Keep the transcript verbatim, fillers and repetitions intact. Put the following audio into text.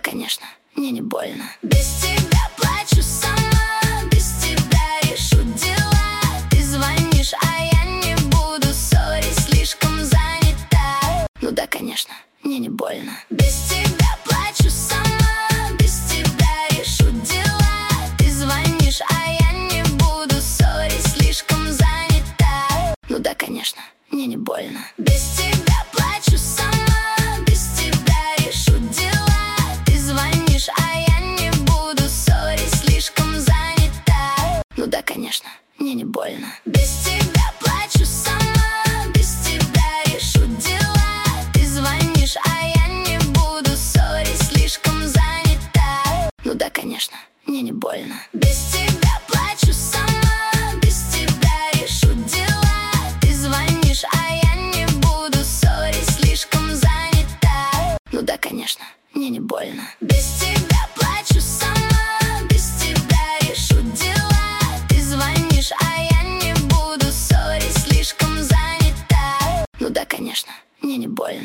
конечно, мне не больно. Без тебя плачу сама, без тебя решу дела. Ты звонишь, а я не буду, сори, слишком занята. Ну да, конечно, мне не больно. Без тебя плачу сама, без тебя решу дела. Ты звонишь, а я не буду, сори, слишком занята. Ну да, конечно, мне не больно. Без тебя плачу сама, без тебя решу дела. Ты звонишь, а я не буду, сори, слишком занята. Ну да, конечно, мне не больно. Без тебя плачу сама, без тебя решу дела. Ты звонишь, а я не буду, сори, слишком занята. Ну да, конечно, мне не больно. Без тебя плачу сама, без тебя решу дела. Ты звонишь, а я не буду, сори, слишком занята. Ну да, конечно, мне не больно. Без тебя плачу сама, без тебя решу дела. Ты звонишь, а я не буду, сори, слишком занята. Ну да, конечно, мне не больно.